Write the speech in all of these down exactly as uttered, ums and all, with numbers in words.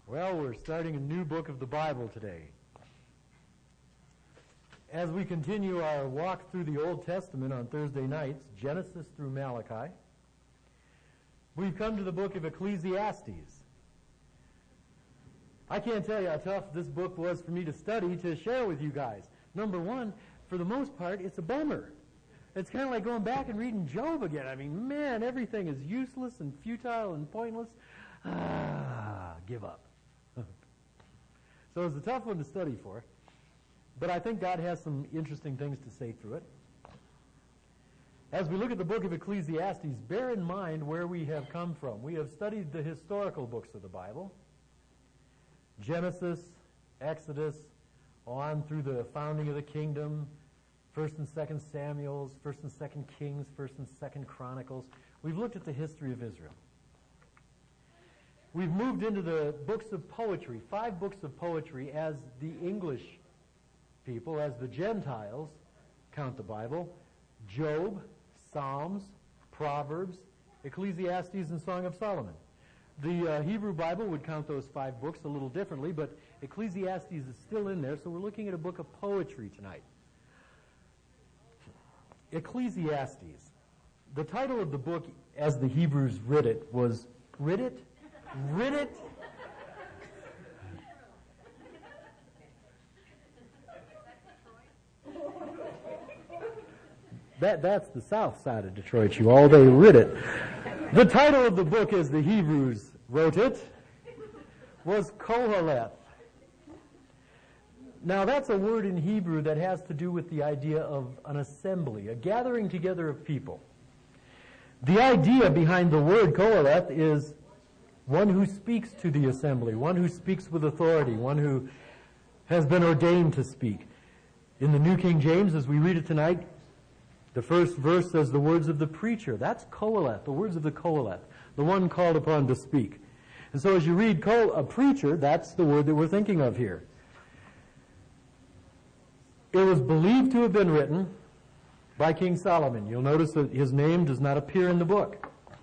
Well, we're starting a new book of the Bible today. As we continue our walk through the Old Testament on Thursday nights, Genesis through Malachi, we've come to the book of Ecclesiastes. I can't tell you how tough this book was for me to study, to share with you guys. Number one, for the most part, it's a bummer. It's kind of like going back and reading Job again. I mean, man, everything is useless and futile and pointless. Ah, give up. So it's a tough one to study for. But I think God has some interesting things to say through it. As we look at the book of Ecclesiastes, bear in mind where we have come from. We have studied the historical books of the Bible. Genesis, Exodus, on through the founding of the kingdom, First and Second Samuels, First and Second Kings, First and Second Chronicles. We've looked at the history of Israel. We've moved into the books of poetry, five books of poetry as the English people, as the Gentiles count the Bible: Job, Psalms, Proverbs, Ecclesiastes, and Song of Solomon. The uh, Hebrew Bible would count those five books a little differently, but Ecclesiastes is still in there, so we're looking at a book of poetry tonight. Ecclesiastes. The title of the book, as the Hebrews writ it, was writ it? Writ it? That, that's the south side of Detroit, you all. They writ it. The title of the book, as the Hebrews wrote it, was Koheleth. Now, that's a word in Hebrew that has to do with the idea of an assembly, a gathering together of people. The idea behind the word Koheleth is one who speaks to the assembly, one who speaks with authority, one who has been ordained to speak. In the New King James, as we read it tonight, the first verse says the words of the preacher. That's Koheleth, the words of the Koheleth, the one called upon to speak. And so as you read a preacher, that's the word that we're thinking of here. It was believed to have been written by King Solomon. You'll notice that his name does not appear in the book.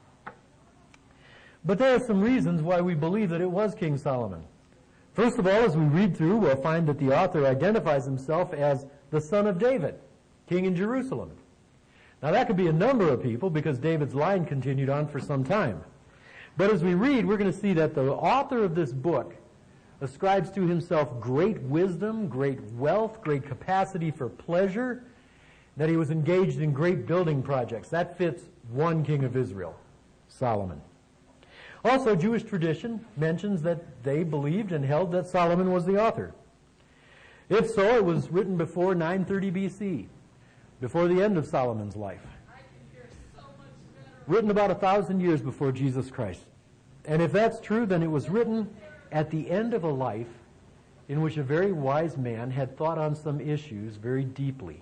But there are some reasons why we believe that it was King Solomon. First of all, as we read through, we'll find that the author identifies himself as the son of David, king in Jerusalem. Now that could be a number of people because David's line continued on for some time. But as we read, we're going to see that the author of this book ascribes to himself great wisdom, great wealth, great capacity for pleasure, that he was engaged in great building projects. That fits one king of Israel, Solomon. Also, Jewish tradition mentions that they believed and held that Solomon was the author. If so, it was written before nine thirty B C, before the end of Solomon's life. Written about a thousand years before Jesus Christ. And if that's true, then it was written at the end of a life in which a very wise man had thought on some issues very deeply.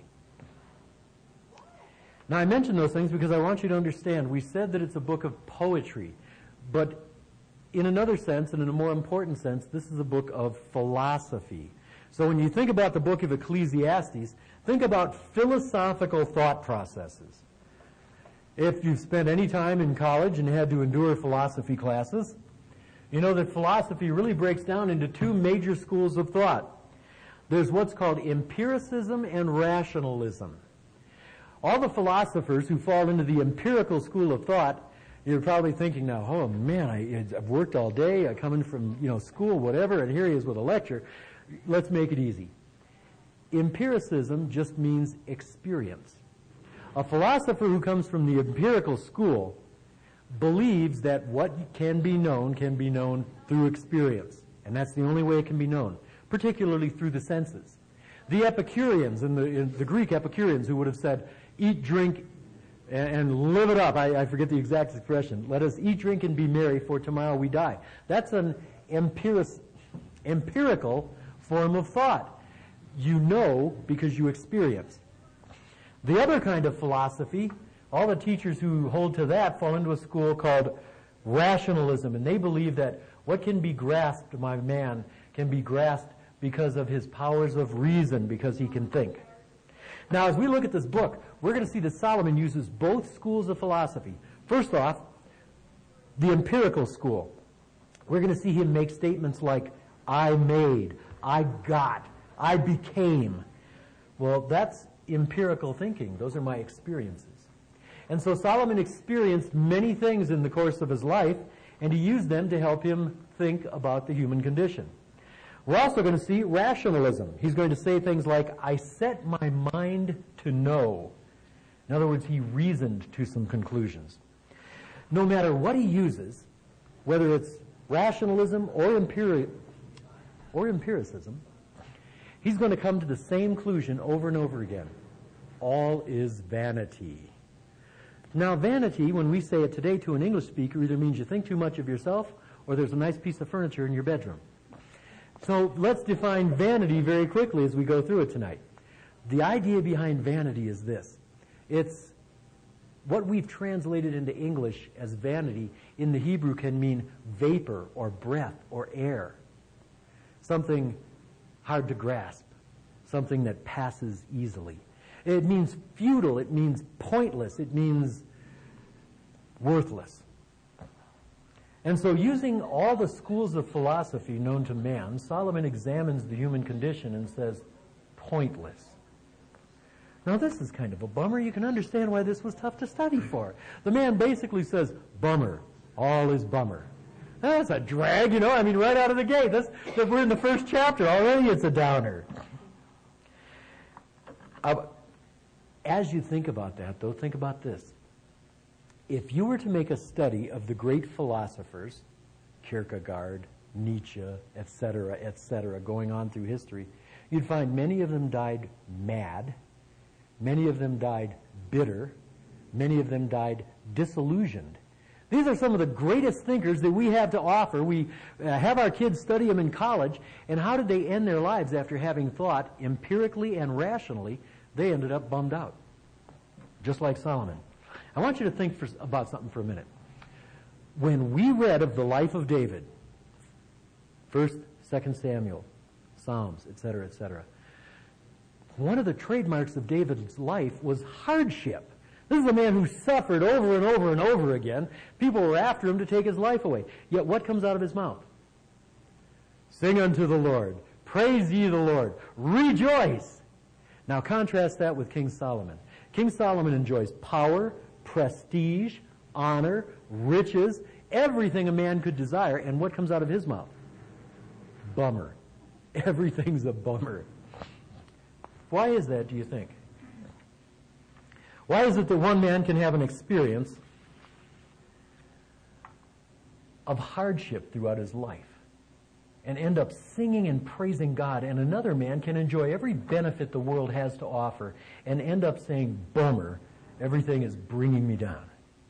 Now, I mention those things because I want you to understand, we said that it's a book of poetry, but in another sense, and in a more important sense, this is a book of philosophy. So when you think about the book of Ecclesiastes, think about philosophical thought processes. If you've spent any time in college and had to endure philosophy classes, you know that philosophy really breaks down into two major schools of thought. There's what's called empiricism and rationalism. All the philosophers who fall into the empirical school of thought, you're probably thinking now, oh man, I, I've worked all day, I come in from, you know, school, whatever, and here he is with a lecture. Let's make it easy. Empiricism just means experience. A philosopher who comes from the empirical school believes that what can be known can be known through experience. And that's the only way it can be known, particularly through the senses. The Epicureans, and the, in the Greek Epicureans, who would have said, eat, drink, and, and live it up. I, I forget the exact expression. Let us eat, drink, and be merry, for tomorrow we die. That's an empiric, empirical form of thought. You know because you experience. The other kind of philosophy, all the teachers who hold to that fall into a school called rationalism, and they believe that what can be grasped by man can be grasped because of his powers of reason, because he can think. Now, as we look at this book, we're going to see that Solomon uses both schools of philosophy. First off, the empirical school. We're going to see him make statements like, I made, I got, I became. Well, that's empirical thinking. Those are my experiences. And so Solomon experienced many things in the course of his life, and he used them to help him think about the human condition. We're also going to see rationalism. He's going to say things like, I set my mind to know. In other words, he reasoned to some conclusions. No matter what he uses, whether it's rationalism or, empiri- or empiricism, he's going to come to the same conclusion over and over again. All is vanity. Now, vanity, when we say it today to an English speaker, either means you think too much of yourself or there's a nice piece of furniture in your bedroom. So let's define vanity very quickly as we go through it tonight. The idea behind vanity is this. It's what we've translated into English as vanity in the Hebrew can mean vapor or breath or air. Something hard to grasp. Something that passes easily. It means futile. It means pointless. It means worthless. And so using all the schools of philosophy known to man, Solomon examines the human condition and says, pointless. Now this is kind of a bummer. You can understand why this was tough to study for. The man basically says, bummer. All is bummer. That's a drag, you know, I mean, right out of the gate. That's, that we're in the first chapter. Already it's a downer. Uh, as you think about that, though, think about this. If you were to make a study of the great philosophers, Kierkegaard, Nietzsche, et cetera, et cetera, going on through history, you'd find many of them died mad, many of them died bitter, many of them died disillusioned. These are some of the greatest thinkers that we have to offer. We uh, have our kids study them in college, and how did they end their lives after having thought empirically and rationally? They ended up bummed out, just like Solomon. I want you to think for, about something for a minute. When we read of the life of David, First, Second Samuel, Psalms, et cetera, et cetera, one of the trademarks of David's life was hardship. This is a man who suffered over and over and over again. People were after him to take his life away. Yet what comes out of his mouth? Sing unto the Lord. Praise ye the Lord. Rejoice. Now contrast that with King Solomon. King Solomon enjoys power, prestige, honor, riches, everything a man could desire. And what comes out of his mouth? Bummer. Everything's a bummer. Why is that, do you think? Why is it that one man can have an experience of hardship throughout his life and end up singing and praising God, and another man can enjoy every benefit the world has to offer and end up saying, bummer, everything is bringing me down?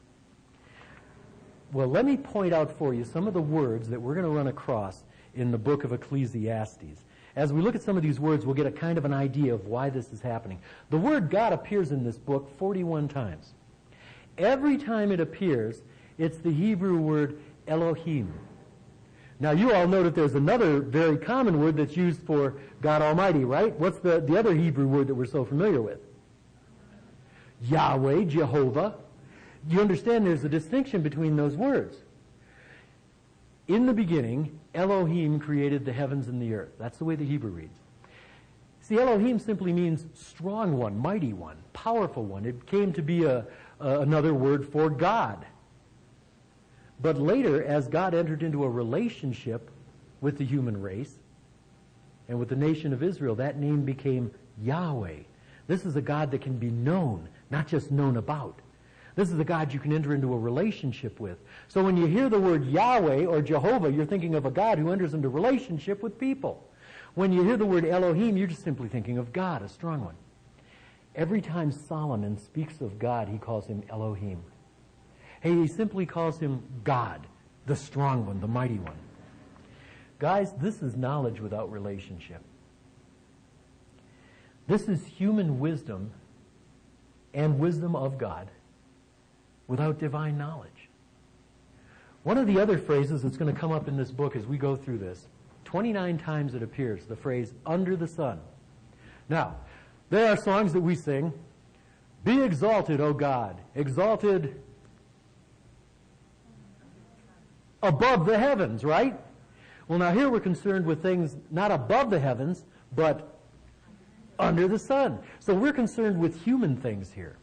Well, let me point out for you some of the words that we're going to run across in the book of Ecclesiastes. As we look at some of these words, we'll get a kind of an idea of why this is happening. The word God appears in this book forty-one times. Every time it appears, it's the Hebrew word Elohim. Now, you all know that there's another very common word that's used for God Almighty, right? What's the, the other Hebrew word that we're so familiar with? Yahweh, Jehovah. You understand there's a distinction between those words. In the beginning, Elohim created the heavens and the earth. That's the way the Hebrew reads. See, Elohim simply means strong one, mighty one, powerful one. It came to be a, a, another word for God. But later, as God entered into a relationship with the human race and with the nation of Israel, that name became Yahweh. This is a God that can be known, not just known about. This is a God you can enter into a relationship with. So when you hear the word Yahweh or Jehovah, you're thinking of a God who enters into relationship with people. When you hear the word Elohim, you're just simply thinking of God, a strong one. Every time Solomon speaks of God, he calls him Elohim. Hey, he simply calls him God, the strong one, the mighty one. Guys, this is knowledge without relationship. This is human wisdom and wisdom of God without divine knowledge. One of the other phrases that's going to come up in this book as we go through this, twenty-nine times it appears, the phrase, under the sun. Now, there are songs that we sing, be exalted, O God, exalted above the heavens, right? Well, now here we're concerned with things not above the heavens, but under the sun. So we're concerned with human things here.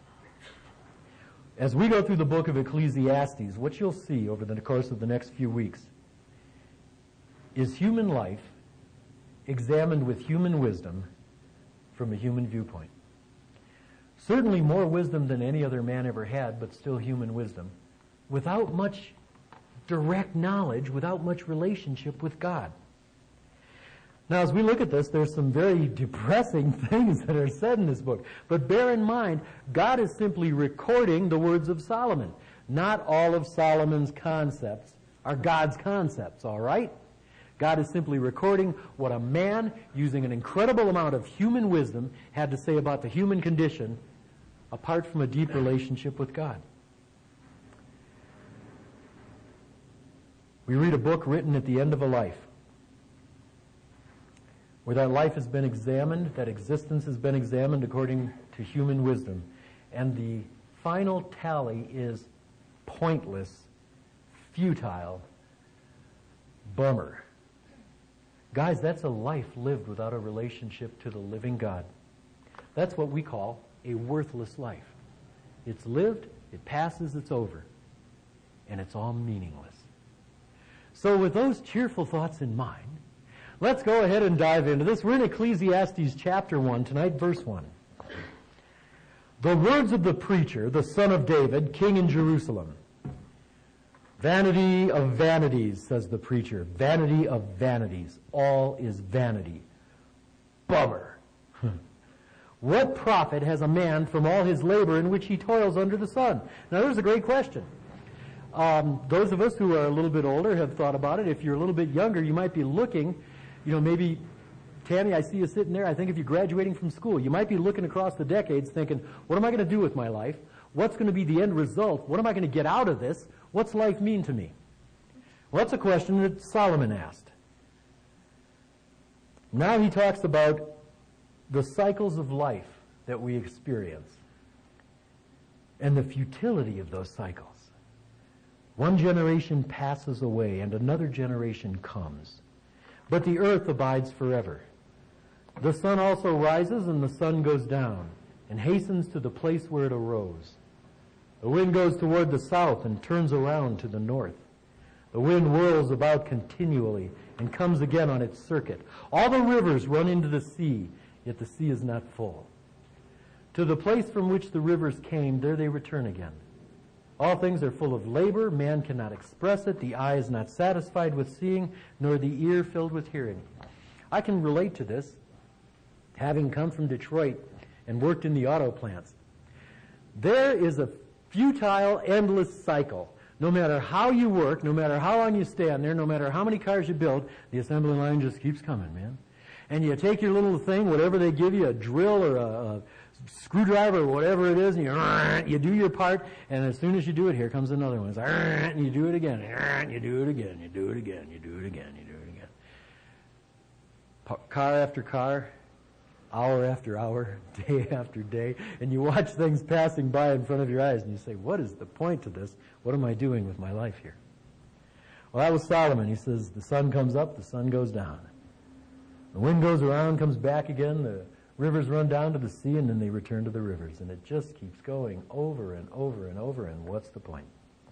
As we go through the book of Ecclesiastes, what you'll see over the course of the next few weeks is human life examined with human wisdom from a human viewpoint. Certainly more wisdom than any other man ever had, but still human wisdom, without much direct knowledge, without much relationship with God. Now, as we look at this, there's some very depressing things that are said in this book. But bear in mind, God is simply recording the words of Solomon. Not all of Solomon's concepts are God's concepts, all right? God is simply recording what a man, using an incredible amount of human wisdom, had to say about the human condition apart from a deep relationship with God. We read a book written at the end of a life, where that life has been examined, that existence has been examined according to human wisdom, and the final tally is pointless, futile, bummer. Guys, that's a life lived without a relationship to the living God. That's what we call a worthless life. It's lived, it passes, it's over, and it's all meaningless. So with those cheerful thoughts in mind, let's go ahead and dive into this. We're in Ecclesiastes chapter one, tonight verse one. The words of the preacher, the son of David, king in Jerusalem. Vanity of vanities, says the preacher. Vanity of vanities. All is vanity. Bummer. What profit has a man from all his labor in which he toils under the sun? Now there's a great question. Um, those of us who are a little bit older have thought about it. If you're a little bit younger, you might be looking, you know, maybe, Tammy, I see you sitting there. I think if you're graduating from school, you might be looking across the decades thinking, what am I going to do with my life? What's going to be the end result? What am I going to get out of this? What's life mean to me? Well, that's a question that Solomon asked. Now he talks about the cycles of life that we experience and the futility of those cycles. One generation passes away and another generation comes, but the earth abides forever. The sun also rises and the sun goes down and hastens to the place where it arose. The wind goes toward the south and turns around to the north. The wind whirls about continually and comes again on its circuit. All the rivers run into the sea, yet the sea is not full. To the place from which the rivers came, there they return again. All things are full of labor. Man cannot express it. The eye is not satisfied with seeing, nor the ear filled with hearing. I can relate to this, having come from Detroit and worked in the auto plants. There is a futile, endless cycle. No matter how you work, no matter how long you stand there, no matter how many cars you build, the assembly line just keeps coming, man. And you take your little thing, whatever they give you, a drill or a, a screwdriver or whatever it is, and you, you do your part, and as soon as you do it, here comes another one. It's like, and you do it again, and you do it again, you do it again, you do it again, you do it again. Car after car, hour after hour, day after day, and you watch things passing by in front of your eyes, and you say, what is the point to this? What am I doing with my life here? Well, that was Solomon. He says, the sun comes up, the sun goes down. The wind goes around, comes back again, the rivers run down to the sea, and then they return to the rivers. And it just keeps going over and over and over, and what's the point?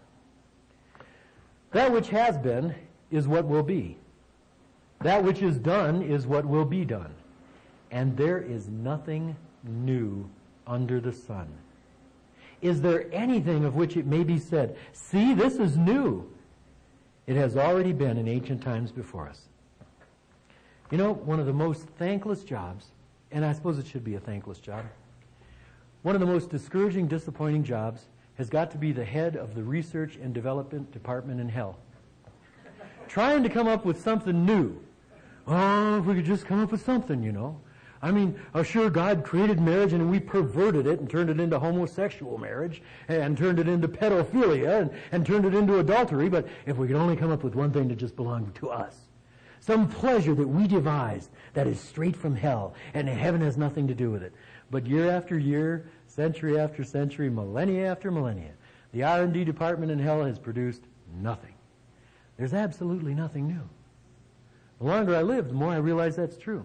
That which has been is what will be. That which is done is what will be done. And there is nothing new under the sun. Is there anything of which it may be said, see, this is new? It has already been in ancient times before us. You know, one of the most thankless jobs, and I suppose it should be a thankless job, one of the most discouraging, disappointing jobs has got to be the head of the research and development department in hell. Trying to come up with something new. Oh, if we could just come up with something, you know. I mean, oh, sure, God created marriage and we perverted it and turned it into homosexual marriage and turned it into pedophilia and, and turned it into adultery, but if we could only come up with one thing that just belonged to us. Some pleasure that we devised that is straight from hell, and heaven has nothing to do with it. But year after year, century after century, millennia after millennia, the R and D department in hell has produced nothing. There's absolutely nothing new. The longer I live, the more I realize that's true.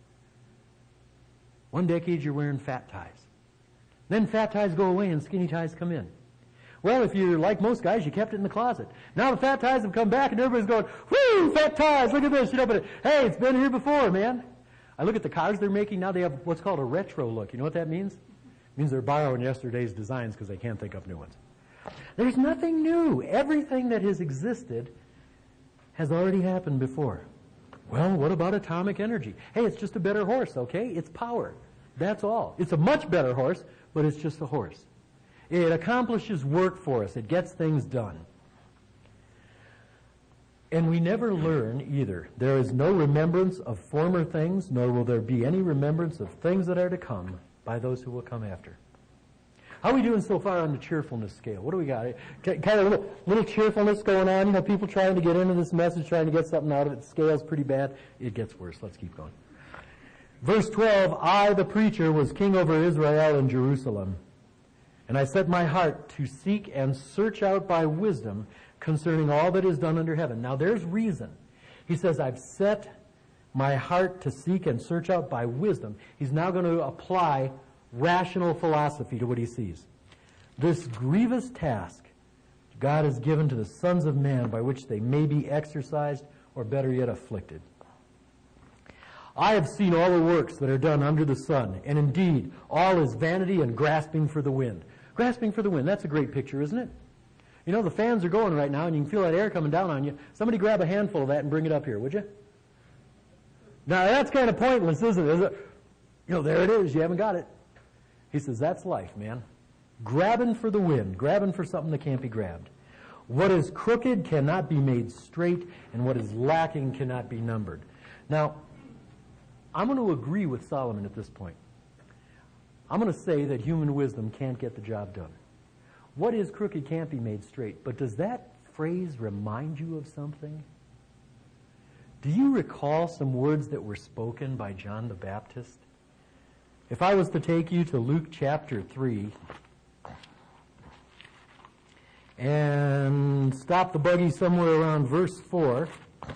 One decade you're wearing fat ties. Then fat ties go away and skinny ties come in. Well, if you're like most guys, you kept it in the closet. Now the fat ties have come back and everybody's going, whoo, fat ties, look at this. You know, but hey, it's been here before, man. I look at the cars they're making now, they have what's called a retro look. You know what that means? It means they're borrowing yesterday's designs because they can't think up new ones. There's nothing new. Everything that has existed has already happened before. Well, what about atomic energy? Hey, it's just a better horse, okay? It's power. That's all. It's a much better horse, but it's just a horse. It accomplishes work for us. It gets things done. And we never learn either. There is no remembrance of former things, nor will there be any remembrance of things that are to come by those who will come after. How are we doing so far on the cheerfulness scale? What do we got? Kind of a little, little cheerfulness going on. You know, people trying to get into this message, trying to get something out of it. The scale's pretty bad. It gets worse. Let's keep going. Verse twelve, I, the preacher, was king over Israel and Jerusalem. And I set my heart to seek and search out by wisdom concerning all that is done under heaven. Now there's reason. He says, I've set my heart to seek and search out by wisdom. He's now going to apply rational philosophy to what he sees. This grievous task God has given to the sons of man by which they may be exercised, or better yet, afflicted. I have seen all the works that are done under the sun, and indeed all is vanity and grasping for the wind. Grasping for the wind, that's a great picture, isn't it? You know, the fans are going right now, and you can feel that air coming down on you. Somebody grab a handful of that and bring it up here, would you? Now, that's kind of pointless, isn't it? Is it? You know, there it is. You haven't got it. He says, that's life, man. Grabbing for the wind, grabbing for something that can't be grabbed. What is crooked cannot be made straight, and what is lacking cannot be numbered. Now, I'm going to agree with Solomon at this point. I'm going to say that human wisdom can't get the job done. What is crooked can't be made straight. But does that phrase remind you of something? Do you recall some words that were spoken by John the Baptist? If I was to take you to Luke chapter three and stop the buggy somewhere around verse four,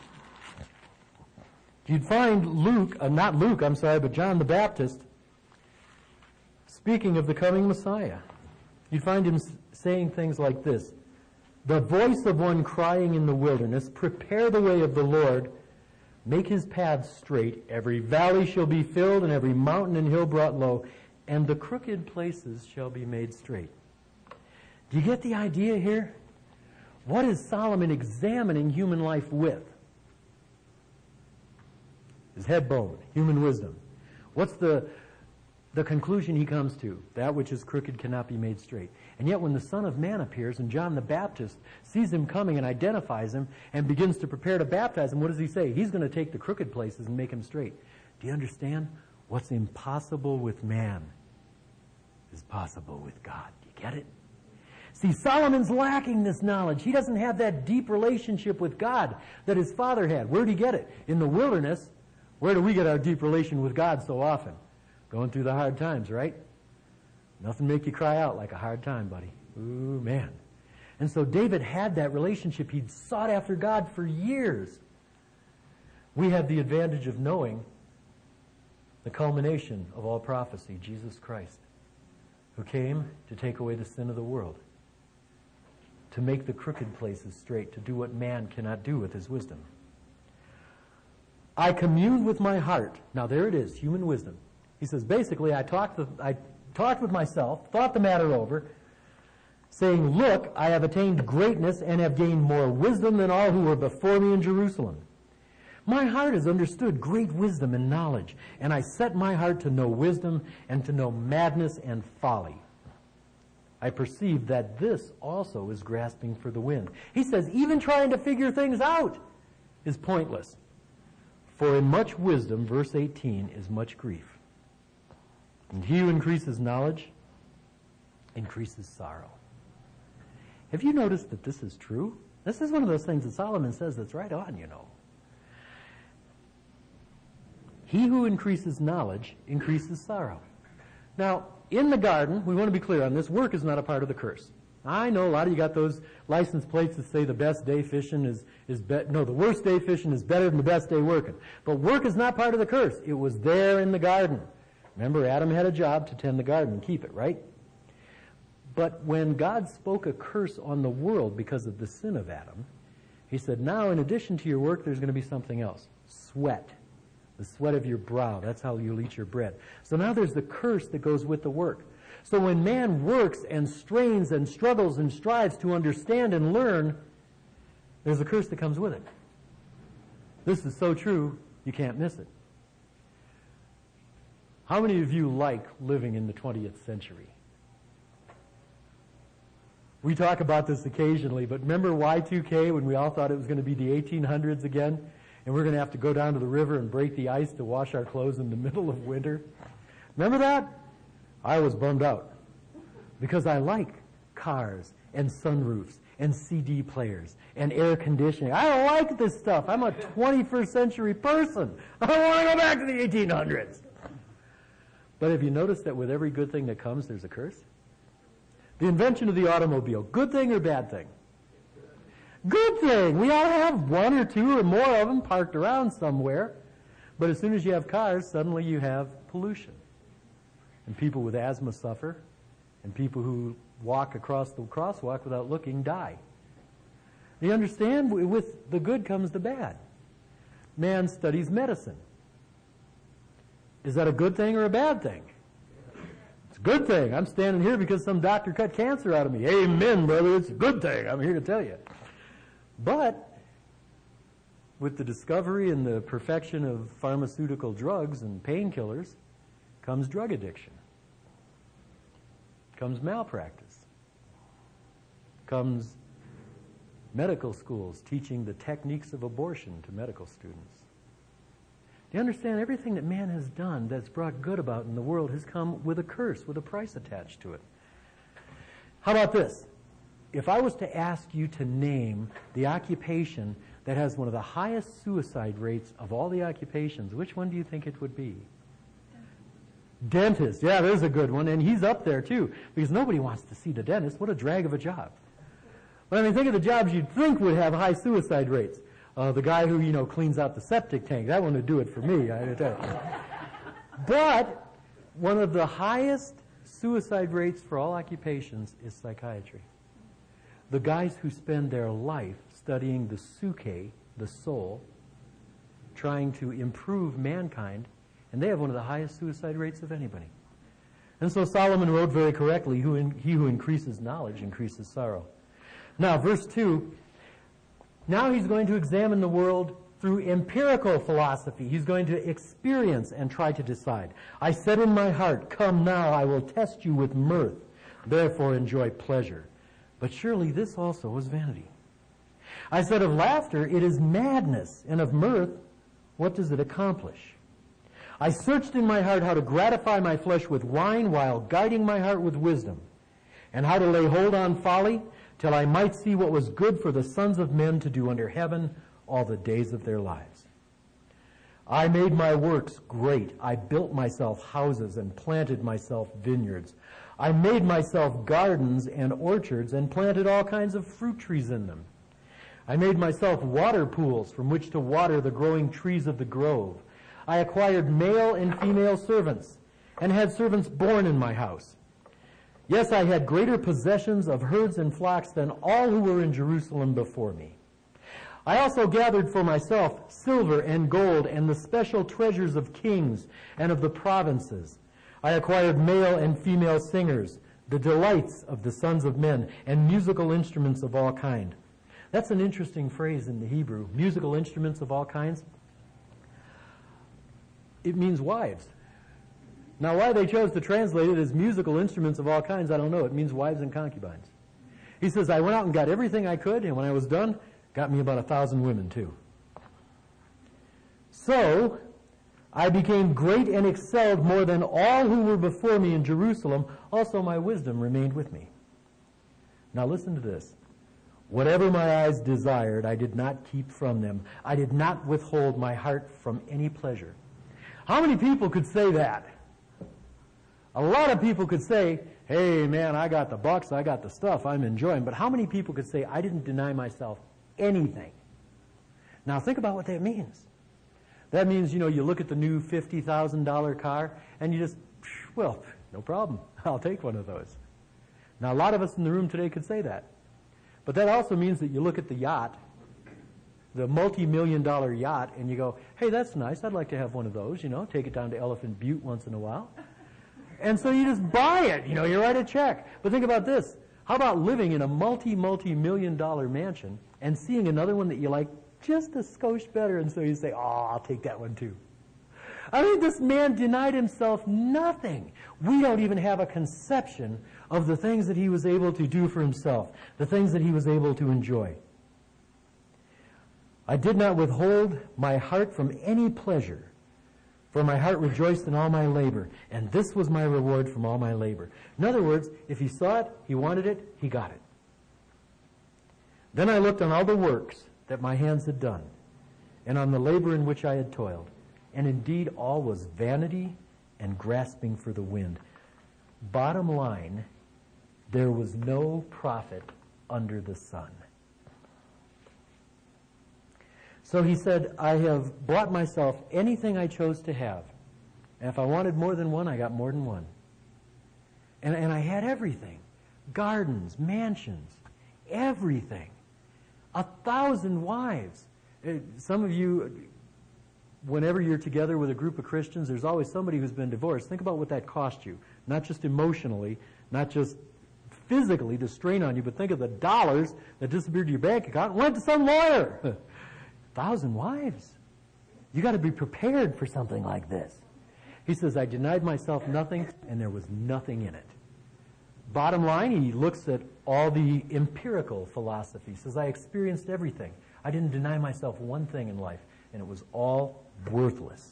you'd find Luke, uh, not Luke, I'm sorry, but John the Baptist speaking of the coming Messiah. You'd find him saying things like this: the voice of one crying in the wilderness, prepare the way of the Lord, make his paths straight. Every valley shall be filled, and every mountain and hill brought low, and the crooked places shall be made straight. Do you get the idea here? What is Solomon examining human life with? His head bone, human wisdom. What's the the conclusion he comes to? That which is crooked cannot be made straight. And yet when the Son of Man appears and John the Baptist sees him coming and identifies him and begins to prepare to baptize him, what does he say? He's going to take the crooked places and make them straight. Do you understand? What's impossible with man is possible with God. Do you get it? See, Solomon's lacking this knowledge. He doesn't have that deep relationship with God that his father had. Where did he get it? In the wilderness. Where do we get our deep relation with God so often? Going through the hard times, right? Nothing make you cry out like a hard time, buddy. Ooh, man. And so David had that relationship. He'd sought after God for years. We have the advantage of knowing the culmination of all prophecy, Jesus Christ, who came to take away the sin of the world, to make the crooked places straight, to do what man cannot do with his wisdom. I communed with my heart. Now there it is, human wisdom. He says, basically, I talked, with, I talked with myself, thought the matter over, saying, look, I have attained greatness and have gained more wisdom than all who were before me in Jerusalem. My heart has understood great wisdom and knowledge, and I set my heart to know wisdom and to know madness and folly. I perceive that this also is grasping for the wind. He says, even trying to figure things out is pointless. For in much wisdom, verse eighteen, is much grief. And he who increases knowledge increases sorrow. Have you noticed that this is true? This is one of those things that Solomon says that's right on, you know. He who increases knowledge increases sorrow. Now, in the garden, we want to be clear on this, work is not a part of the curse. I know a lot of you got those license plates that say the best day fishing is, is be- no, the worst day fishing is better than the best day working. But work is not part of the curse. It was there in the garden. Remember, Adam had a job to tend the garden and keep it, right? But when God spoke a curse on the world because of the sin of Adam, he said, now in addition to your work, there's going to be something else. Sweat. The sweat of your brow. That's how you'll eat your bread. So now there's the curse that goes with the work. So when man works and strains and struggles and strives to understand and learn, there's a curse that comes with it. This is so true, you can't miss it. How many of you like living in the twentieth century? We talk about this occasionally, but remember Y two K when we all thought it was going to be the eighteen hundreds again? And we're going to have to go down to the river and break the ice to wash our clothes in the middle of winter? Remember that? I was bummed out because I like cars and sunroofs and C D players and air conditioning. I don't like this stuff. I'm a twenty-first century person. I don't want to go back to the eighteen hundreds. But have you noticed that with every good thing that comes, there's a curse? The invention of the automobile, good thing or bad thing? Good thing. We all have one or two or more of them parked around somewhere. But as soon as you have cars, suddenly you have pollution. And people with asthma suffer. And people who walk across the crosswalk without looking die. Do you understand? With the good comes the bad. Man studies medicine. Is that a good thing or a bad thing? It's a good thing. I'm standing here because some doctor cut cancer out of me. Amen, brother. It's a good thing. I'm here to tell you. But with the discovery and the perfection of pharmaceutical drugs and painkillers comes drug addiction. Comes malpractice. Comes medical schools teaching the techniques of abortion to medical students. Do you understand? Everything that man has done that's brought good about in the world has come with a curse, with a price attached to it. How about this? If I was to ask you to name the occupation that has one of the highest suicide rates of all the occupations, which one do you think it would be? Dentist. Yeah, there's a good one. And he's up there, too, because nobody wants to see the dentist. What a drag of a job. But I mean, think of the jobs you'd think would have high suicide rates. Uh, the guy who, you know, cleans out the septic tank. That one would do it for me, I tell you. But one of the highest suicide rates for all occupations is psychiatry. The guys who spend their life studying the psyche, the soul, trying to improve mankind, and they have one of the highest suicide rates of anybody. And so Solomon wrote very correctly, who in, he who increases knowledge increases sorrow. Now, verse two, now he's going to examine the world through empirical philosophy. He's going to experience and try to decide. I said in my heart, come now, I will test you with mirth. Therefore enjoy pleasure. But surely this also was vanity. I said of laughter, it is madness. And of mirth, what does it accomplish? I searched in my heart how to gratify my flesh with wine while guiding my heart with wisdom, and how to lay hold on folly till I might see what was good for the sons of men to do under heaven all the days of their lives. I made my works great. I built myself houses and planted myself vineyards. I made myself gardens and orchards and planted all kinds of fruit trees in them. I made myself water pools from which to water the growing trees of the grove. I acquired male and female servants and had servants born in my house. Yes, I had greater possessions of herds and flocks than all who were in Jerusalem before me. I also gathered for myself silver and gold and the special treasures of kings and of the provinces. I acquired male and female singers, the delights of the sons of men, and musical instruments of all kind. That's an interesting phrase in the Hebrew, musical instruments of all kinds. It means wives. Now, why they chose to translate it as musical instruments of all kinds, I don't know. It means wives and concubines. He says, I went out and got everything I could, and when I was done, got me about a thousand women, too. So, I became great and excelled more than all who were before me in Jerusalem. Also, my wisdom remained with me. Now, listen to this. Whatever my eyes desired, I did not keep from them. I did not withhold my heart from any pleasure. How many people could say that? A lot of people could say, hey, man, I got the bucks, I got the stuff, I'm enjoying. But how many people could say, I didn't deny myself anything? Now, think about what that means. That means, you know, you look at the new fifty thousand dollars car, and you just, well, no problem. I'll take one of those. Now, a lot of us in the room today could say that. But that also means that you look at the yacht, the multi-million dollar yacht, and you go, hey, that's nice. I'd like to have one of those, you know, take it down to Elephant Butte once in a while. And so you just buy it, you know, you write a check. But think about this. How about living in a multi, multi-million dollar mansion and seeing another one that you like just a skosh better, and so you say, oh, I'll take that one too. I mean, this man denied himself nothing. We don't even have a conception of the things that he was able to do for himself, the things that he was able to enjoy. I did not withhold my heart from any pleasure, for my heart rejoiced in all my labor, and this was my reward from all my labor. In other words, if he saw it, he wanted it, he got it. Then I looked on all the works that my hands had done, and on the labor in which I had toiled. And indeed, all was vanity and grasping for the wind. Bottom line, there was no profit under the sun. So he said, I have bought myself anything I chose to have. And if I wanted more than one, I got more than one. And, and I had everything. Gardens, mansions, everything. A thousand wives. Uh, some of you, whenever you're together with a group of Christians, there's always somebody who's been divorced. Think about what that cost you. Not just emotionally, not just physically to strain on you, but think of the dollars that disappeared to your bank account and went to some lawyer. A thousand wives. You got to be prepared for something like this. He says, I denied myself nothing, and there was nothing in it. Bottom line, he looks at all the empirical philosophy. He says, I experienced everything. I didn't deny myself one thing in life, and it was all worthless.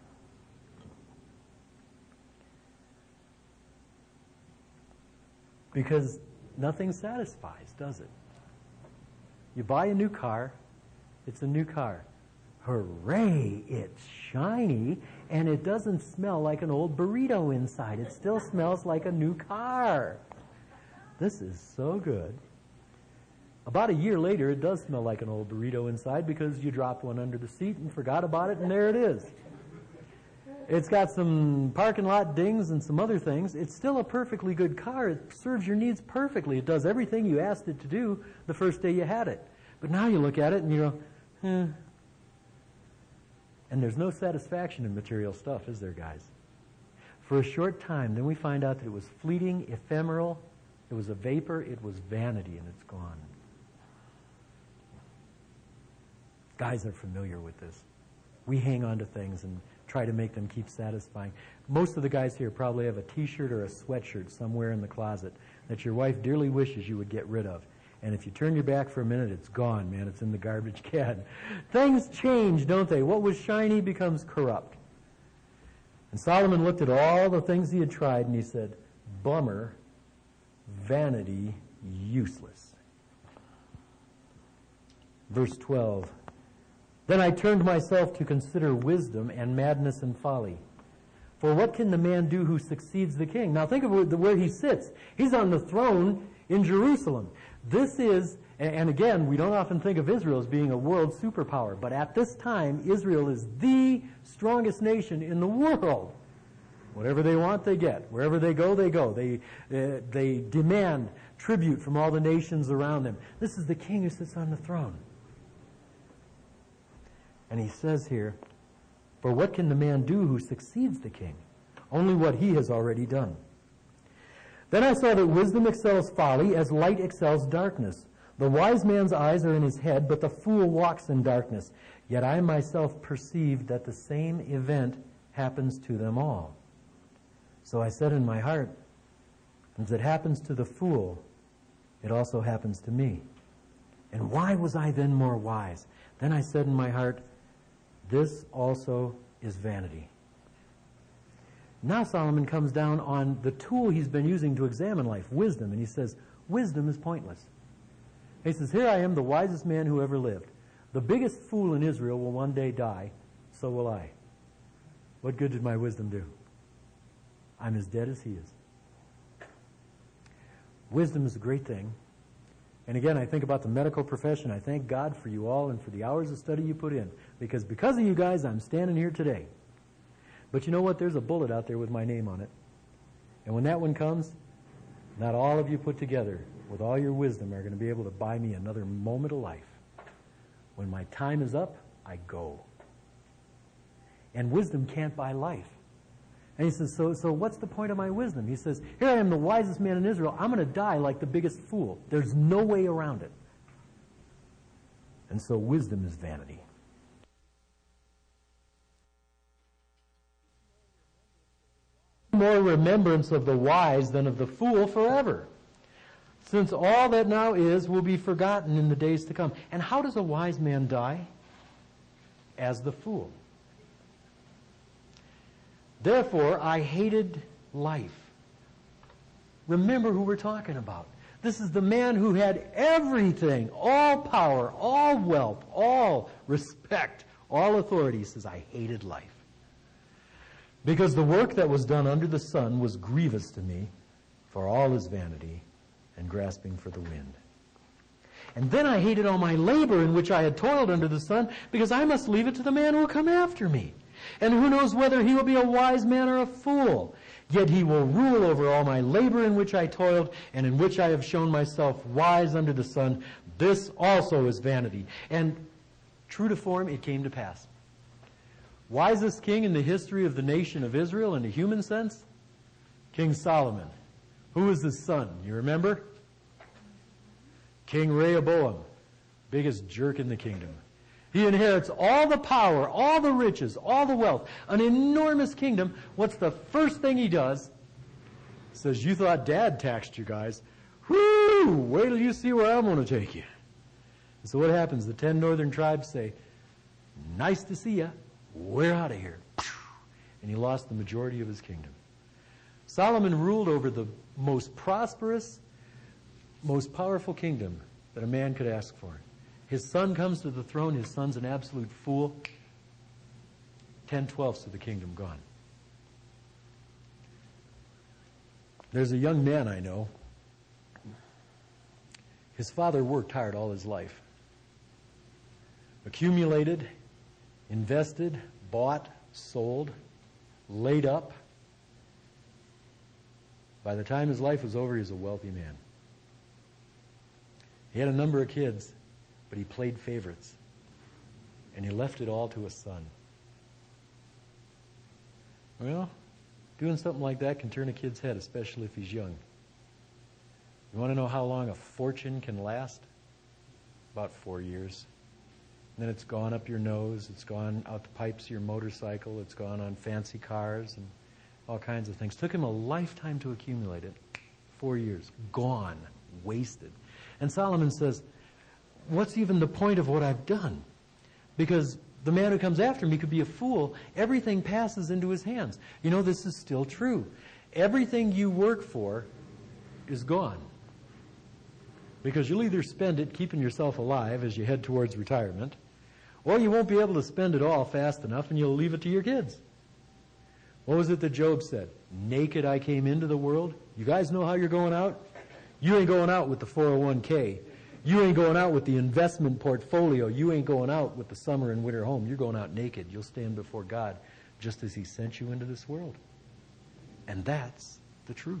Because nothing satisfies, does it? You buy a new car, it's a new car. Hooray, it's shiny, and it doesn't smell like an old burrito inside. It still smells like a new car. This is so good. About a year later, it does smell like an old burrito inside because you dropped one under the seat and forgot about it, and there it is. It's got some parking lot dings and some other things. It's still a perfectly good car. It serves your needs perfectly. It does everything you asked it to do the first day you had it. But now you look at it and you go, eh. And there's no satisfaction in material stuff, is there, guys? For a short time, then we find out that it was fleeting, ephemeral, it was a vapor, it was vanity, and it's gone. Guys are familiar with this. We hang on to things and try to make them keep satisfying. Most of the guys here probably have a t-shirt or a sweatshirt somewhere in the closet that your wife dearly wishes you would get rid of. And if you turn your back for a minute, it's gone, man. It's in the garbage can. Things change, don't they? What was shiny becomes corrupt. And Solomon looked at all the things he had tried, and he said, bummer, vanity, useless. Verse twelve, then I turned myself to consider wisdom and madness and folly. For what can the man do who succeeds the king? Now think of where he sits. He's on the throne in Jerusalem. This is, and again, we don't often think of Israel as being a world superpower, but at this time, Israel is the strongest nation in the world. Whatever they want, they get. Wherever they go, they go. They, uh, they demand tribute from all the nations around them. This is the king who sits on the throne. And he says here, for what can the man do who succeeds the king? Only what he has already done. Then I saw that wisdom excels folly as light excels darkness. The wise man's eyes are in his head, but the fool walks in darkness. Yet I myself perceived that the same event happens to them all. So I said in my heart, as it happens to the fool, it also happens to me. And why was I then more wise? Then I said in my heart, this also is vanity. Now Solomon comes down on the tool he's been using to examine life, wisdom, and he says, wisdom is pointless. He says, here I am, the wisest man who ever lived. The biggest fool in Israel will one day die, so will I. What good did my wisdom do? I'm as dead as he is. Wisdom is a great thing. And again, I think about the medical profession. I thank God for you all and for the hours of study you put in. Because because of you guys, I'm standing here today. But you know what? There's a bullet out there with my name on it. And when that one comes, not all of you put together, with all your wisdom, are going to be able to buy me another moment of life. When my time is up, I go. And wisdom can't buy life. And he says, so, so what's the point of my wisdom? He says, here I am, the wisest man in Israel. I'm going to die like the biggest fool. There's no way around it. And so wisdom is vanity. More remembrance of the wise than of the fool forever, since all that now is will be forgotten in the days to come. And how does a wise man die? As the fool. Therefore, I hated life. Remember who we're talking about. This is the man who had everything, all power, all wealth, all respect, all authority. He says, I hated life. Because the work that was done under the sun was grievous to me, for all is vanity and grasping for the wind. And then I hated all my labor in which I had toiled under the sun, because I must leave it to the man who will come after me. And who knows whether he will be a wise man or a fool. Yet he will rule over all my labor in which I toiled, and in which I have shown myself wise under the sun. This also is vanity. And true to form, it came to pass. Wisest king in the history of the nation of Israel in a human sense? King Solomon. Who was his son? You remember? King Rehoboam. Biggest jerk in the kingdom. He inherits all the power, all the riches, all the wealth, an enormous kingdom. What's the first thing he does? He says, you thought Dad taxed you guys. Whoo! Wait till you see where I'm going to take you. And so what happens? The ten northern tribes say, nice to see you. We're out of here. And he lost the majority of his kingdom. Solomon ruled over the most prosperous, most powerful kingdom that a man could ask for. His son comes to the throne. His son's an absolute fool. Ten-twelfths of the kingdom gone. There's a young man I know. His father worked hard all his life. Accumulated, invested, bought, sold, laid up. By the time his life was over, he was a wealthy man. He had a number of kids, but he played favorites. And he left it all to a son. Well, doing something like that can turn a kid's head, especially if he's young. You want to know how long a fortune can last? About four years. And then it's gone up your nose, it's gone out the pipes of your motorcycle, it's gone on fancy cars and all kinds of things. Took him a lifetime to accumulate it. Four years. Gone. Wasted. And Solomon says, what's even the point of what I've done? Because the man who comes after me could be a fool. Everything passes into his hands. You know, this is still true. Everything you work for is gone. Because you'll either spend it keeping yourself alive as you head towards retirement, or you won't be able to spend it all fast enough and you'll leave it to your kids. What was it that Job said? Naked I came into the world. You guys know how you're going out? You ain't going out with the four oh one k. You ain't going out with the investment portfolio. You ain't going out with the summer and winter home. You're going out naked. You'll stand before God just as He sent you into this world. And that's the truth.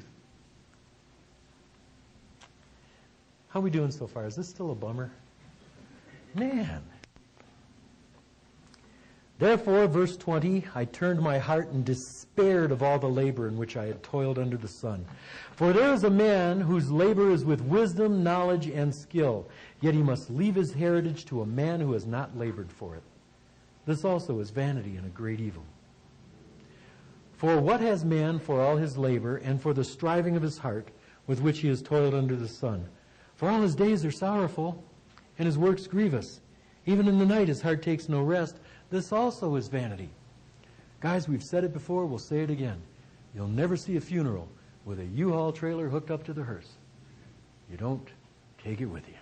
How are we doing so far? Is this still a bummer? Man. Therefore, verse twenty, I turned my heart and despaired of all the labor in which I had toiled under the sun. For there is a man whose labor is with wisdom, knowledge, and skill, yet he must leave his heritage to a man who has not labored for it. This also is vanity and a great evil. For what has man for all his labor and for the striving of his heart with which he has toiled under the sun? For all his days are sorrowful, and his works grievous. Even in the night his heart takes no rest. This also is vanity. Guys, we've said it before, we'll say it again. You'll never see a funeral with a U-Haul trailer hooked up to the hearse. You don't take it with you.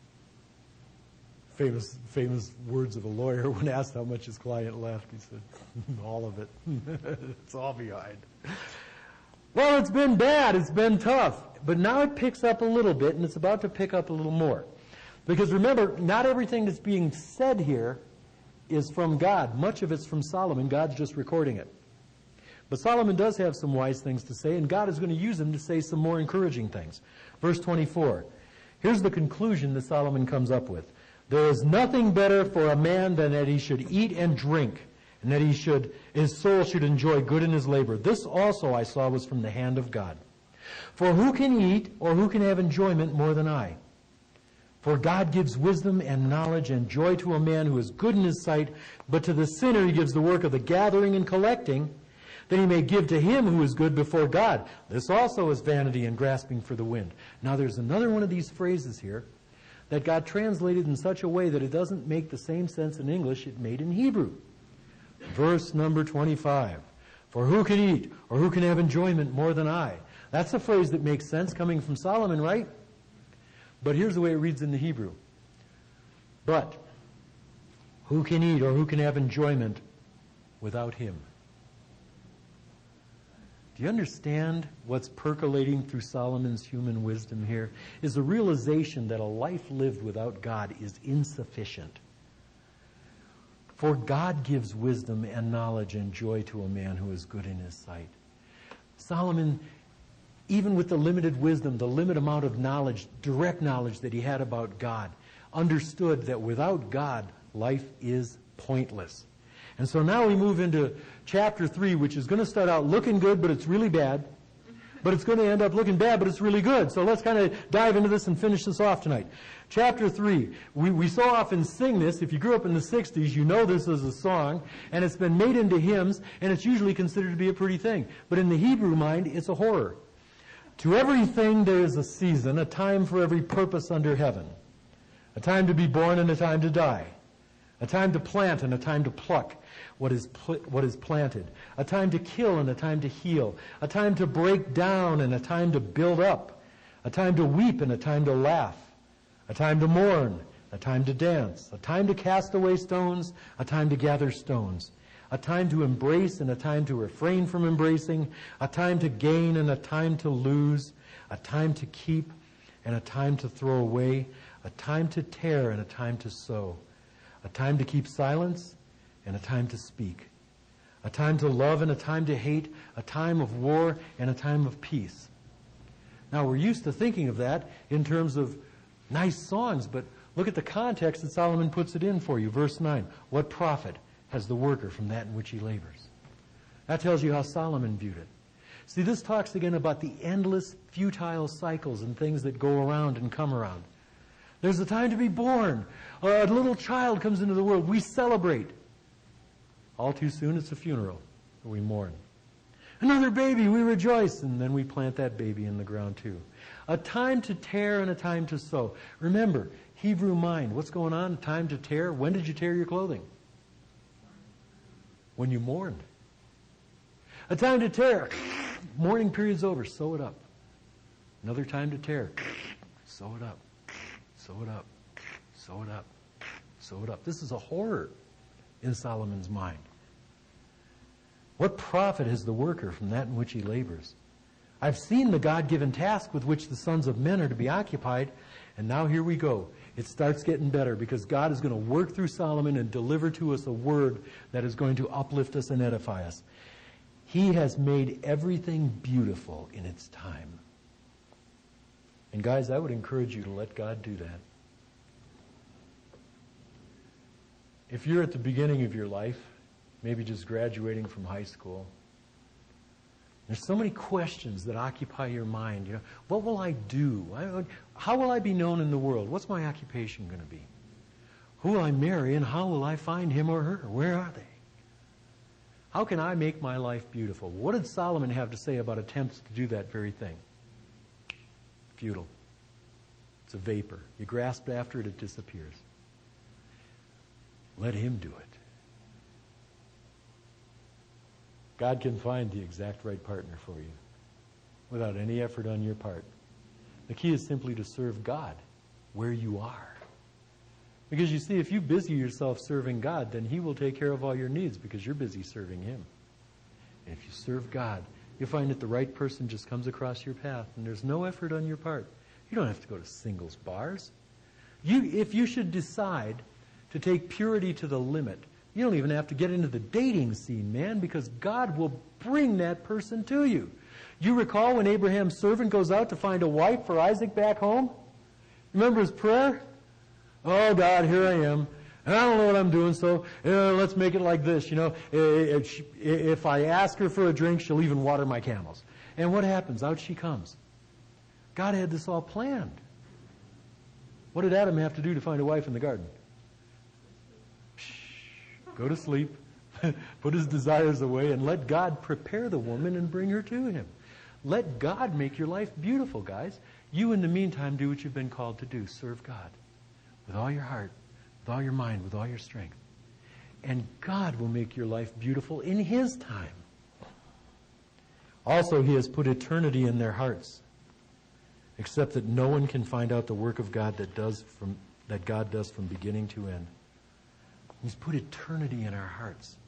Famous, famous words of a lawyer when asked how much his client left. He said, all of it. It's all behind. Well, it's been bad. It's been tough. But now it picks up a little bit, and it's about to pick up a little more. Because remember, not everything that's being said here is from God. Much of it's from Solomon. God's just recording it. But Solomon does have some wise things to say, and God is going to use him to say some more encouraging things. Verse twenty-four. Here's the conclusion that Solomon comes up with. There is nothing better for a man than that he should eat and drink, and that he should, his soul should enjoy good in his labor. This also I saw was from the hand of God. For who can eat or who can have enjoyment more than I? For God gives wisdom and knowledge and joy to a man who is good in his sight, but to the sinner he gives the work of the gathering and collecting, that he may give to him who is good before God. This also is vanity and grasping for the wind. Now there's another one of these phrases here that God translated in such a way that it doesn't make the same sense in English it made in Hebrew. Verse number twenty-five. For who can eat or who can have enjoyment more than I? That's a phrase that makes sense coming from Solomon, right? But here's the way it reads in the Hebrew. But who can eat or who can have enjoyment without him? Do you understand what's percolating through Solomon's human wisdom here? Is the realization that a life lived without God is insufficient. For God gives wisdom and knowledge and joy to a man who is good in his sight. Solomon, even with the limited wisdom, the limited amount of knowledge, direct knowledge that he had about God, understood that without God, life is pointless. And so now we move into chapter three, which is going to start out looking good, but it's really bad. But it's going to end up looking bad, but it's really good. So let's kind of dive into this and finish this off tonight. Chapter three. We, we so often sing this. If you grew up in the sixties, you know this is a song, and it's been made into hymns, and it's usually considered to be a pretty thing. But in the Hebrew mind, it's a horror. To everything there is a season, a time for every purpose under heaven. A time to be born and a time to die. A time to plant and a time to pluck what is pl- what is planted. A time to kill and a time to heal. A time to break down and a time to build up. A time to weep and a time to laugh. A time to mourn, a time to dance. A time to cast away stones, a time to gather stones. A time to embrace and a time to refrain from embracing. A time to gain and a time to lose. A time to keep and a time to throw away. A time to tear and a time to sow. A time to keep silence and a time to speak. A time to love and a time to hate. A time of war and a time of peace. Now we're used to thinking of that in terms of nice songs, but look at the context that Solomon puts it in for you. Verse nine. What profit has the worker from that in which he labors? That tells you how Solomon viewed it. See, this talks again about the endless futile cycles and things that go around and come around. There's a time to be born. A little child comes into the world. We celebrate. All too soon, it's a funeral. We mourn. Another baby, we rejoice. And then we plant that baby in the ground too. A time to tear and a time to sow. Remember, Hebrew mind, what's going on? A time to tear. When did you tear your clothing? When you mourned. A time to tear. Mourning period's over. Sew it up. Another time to tear. Sew it up. Sew it up, sew it up, sew it up. This is a horror in Solomon's mind. What profit has the worker from that in which he labors? I've seen the God-given task with which the sons of men are to be occupied, and now here we go. It starts getting better because God is going to work through Solomon and deliver to us a word that is going to uplift us and edify us. He has made everything beautiful in its time. And guys, I would encourage you to let God do that. If you're at the beginning of your life, maybe just graduating from high school, there's so many questions that occupy your mind. You know, what will I do? How will I be known in the world? What's my occupation going to be? Who will I marry and how will I find him or her? Where are they? How can I make my life beautiful? What did Solomon have to say about attempts to do that very thing? Futile. It's a vapor. You grasp after it, it disappears. Let him do it. God can find the exact right partner for you without any effort on your part. The key is simply to serve God where you are. Because you see, if you busy yourself serving God, then he will take care of all your needs because you're busy serving him. And if you serve God, you'll find that the right person just comes across your path, and there's no effort on your part. You don't have to go to singles bars. You, if you should decide to take purity to the limit, you don't even have to get into the dating scene, man, because God will bring that person to you. You recall when Abraham's servant goes out to find a wife for Isaac back home? Remember his prayer? Oh, God, here I am. And I don't know what I'm doing, so uh, let's make it like this, you know. If, she, if I ask her for a drink, she'll even water my camels. And what happens? Out she comes. God had this all planned. What did Adam have to do to find a wife in the garden? Shh, go to sleep, put his desires away, and let God prepare the woman and bring her to him. Let God make your life beautiful, guys. You, in the meantime, do what you've been called to do. Serve God with all your heart, with all your mind, with all your strength. And God will make your life beautiful in His time. Also, He has put eternity in their hearts, except that no one can find out the work of God that does from that God does from beginning to end. He's put eternity in our hearts.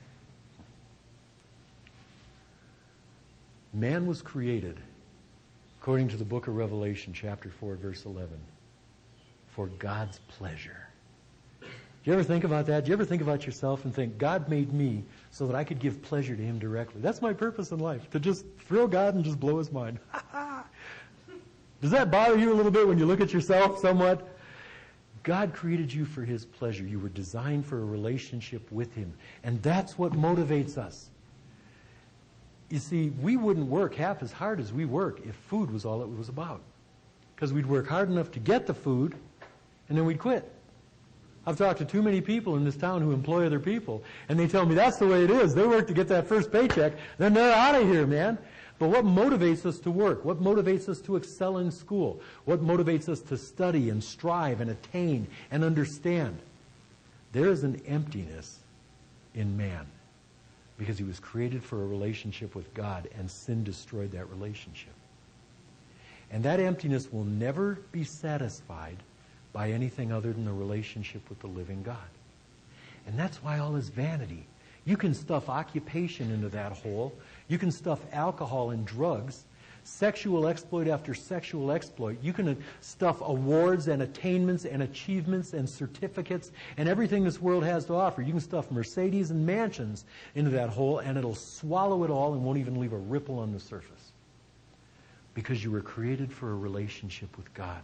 Man was created, according to the book of Revelation, chapter four, verse eleven, for God's pleasure. Do you ever think about that? Do you ever think about yourself and think, God made me so that I could give pleasure to Him directly? That's my purpose in life, to just thrill God and just blow His mind. Does that bother you a little bit when you look at yourself somewhat? God created you for His pleasure. You were designed for a relationship with Him. And that's what motivates us. You see, we wouldn't work half as hard as we work if food was all it was about. Because we'd work hard enough to get the food, and then we'd quit. I've talked to too many people in this town who employ other people, and they tell me that's the way it is. They work to get that first paycheck, then they're out of here, man. But what motivates us to work? What motivates us to excel in school? What motivates us to study and strive and attain and understand? There is an emptiness in man because he was created for a relationship with God, and sin destroyed that relationship. And that emptiness will never be satisfied by anything other than the relationship with the living God. And that's why all is vanity. You can stuff occupation into that hole. You can stuff alcohol and drugs, sexual exploit after sexual exploit. You can stuff awards and attainments and achievements and certificates and everything this world has to offer. You can stuff Mercedes and mansions into that hole, and it'll swallow it all and won't even leave a ripple on the surface. Because you were created for a relationship with God.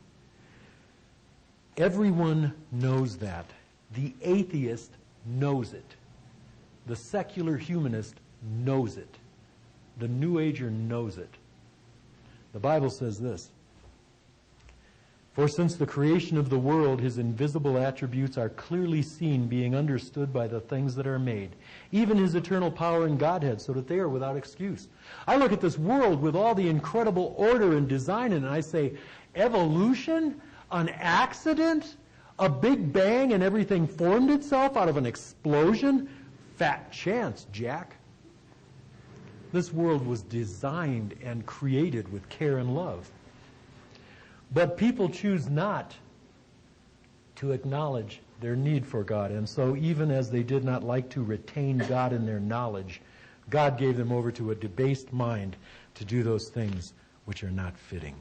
Everyone knows that. The atheist knows it. The secular humanist knows it. The New Ager knows it. The Bible says this: "For since the creation of the world, His invisible attributes are clearly seen, being understood by the things that are made, even His eternal power and Godhead, so that they are without excuse." I look at this world with all the incredible order and design in it, and I say, evolution? An accident? A big bang and everything formed itself out of an explosion? Fat chance, Jack. This world was designed and created with care and love. But people choose not to acknowledge their need for God. And so even as they did not like to retain God in their knowledge, God gave them over to a debased mind to do those things which are not fitting.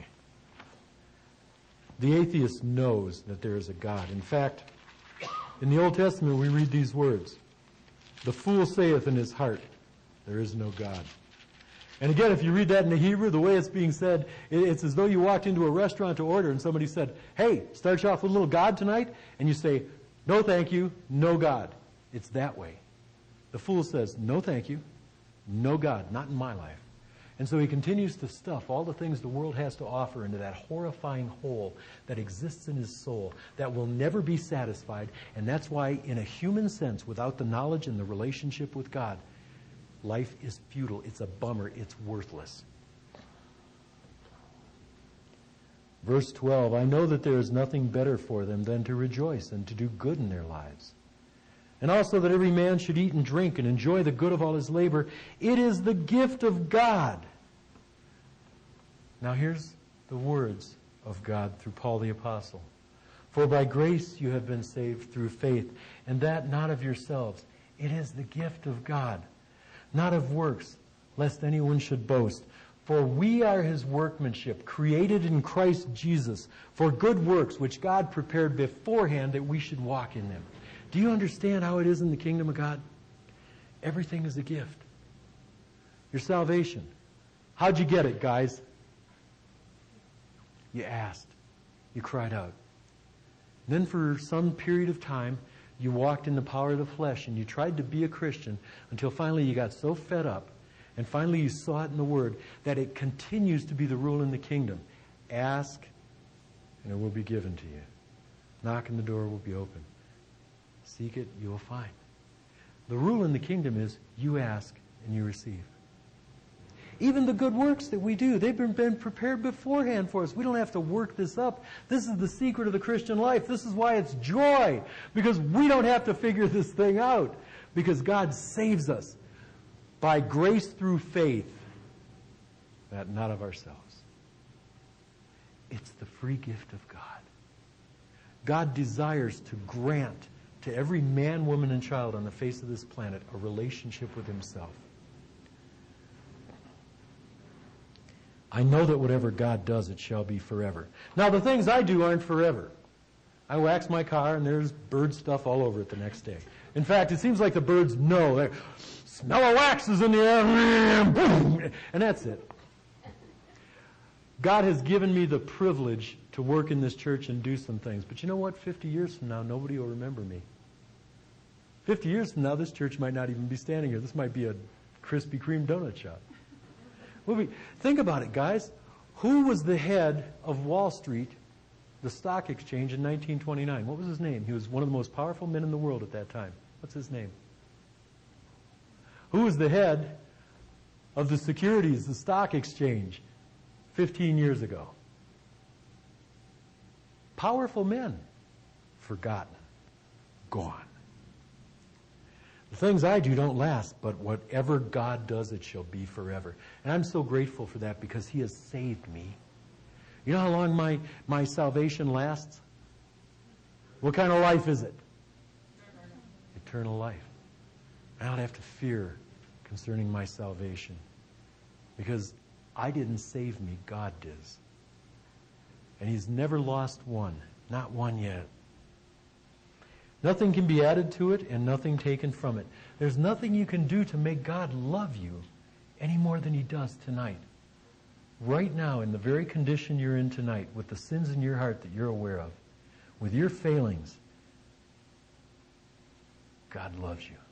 The atheist knows that there is a God. In fact, in the Old Testament we read these words: "The fool saith in his heart, there is no God." And again, if you read that in the Hebrew, the way it's being said, it's as though you walked into a restaurant to order and somebody said, "Hey, start you off with a little God tonight?" And you say, "No thank you, no God." It's that way. The fool says, "No thank you, no God, not in my life." And so he continues to stuff all the things the world has to offer into that horrifying hole that exists in his soul that will never be satisfied. And that's why, in a human sense, without the knowledge and the relationship with God, life is futile. It's a bummer. It's worthless. Verse twelve, "I know that there is nothing better for them than to rejoice and to do good in their lives. And also that every man should eat and drink and enjoy the good of all his labor. It is the gift of God." Now here's the words of God through Paul the Apostle. "For by grace you have been saved through faith, and that not of yourselves. It is the gift of God, not of works, lest anyone should boast. For we are his workmanship, created in Christ Jesus, for good works which God prepared beforehand that we should walk in them. Do you understand how it is in the kingdom of God? Everything is a gift. Your salvation. How'd you get it, guys? You asked. You cried out. Then for some period of time, you walked in the power of the flesh and you tried to be a Christian until finally you got so fed up and finally you saw it in the Word that it continues to be the rule in the kingdom. Ask and it will be given to you. Knock and the door will be open. Seek it, you will find. The rule in the kingdom is you ask and you receive. Even the good works that we do, they've been, been prepared beforehand for us. We don't have to work this up. This is the secret of the Christian life. This is why it's joy, because we don't have to figure this thing out, because God saves us by grace through faith, that not of ourselves. It's the free gift of God. God desires to grant to every man, woman, and child on the face of this planet a relationship with himself. I know that whatever God does, it shall be forever. Now, the things I do aren't forever. I wax my car, and there's bird stuff all over it the next day. In fact, it seems like the birds know. They smell of wax is in the air, and that's it. God has given me the privilege to work in this church and do some things. But you know what? Fifty years from now, nobody will remember me. Fifty years from now, this church might not even be standing here. This might be a Krispy Kreme donut shop. Well, we, think about it, guys. Who was the head of Wall Street, the stock exchange, in nineteen twenty-nine? What was his name? He was one of the most powerful men in the world at that time. What's his name? Who was the head of the securities, the stock exchange, fifteen years ago? Powerful men. Forgotten. Gone. The things I do don't last, but whatever God does, it shall be forever. And I'm so grateful for that because He has saved me. You know how long my, my salvation lasts? What kind of life is it? Eternal life. I don't have to fear concerning my salvation because I didn't save me, God does. And He's never lost one, not one yet. Nothing can be added to it and nothing taken from it. There's nothing you can do to make God love you any more than He does tonight. Right now, in the very condition you're in tonight, with the sins in your heart that you're aware of, with your failings, God loves you.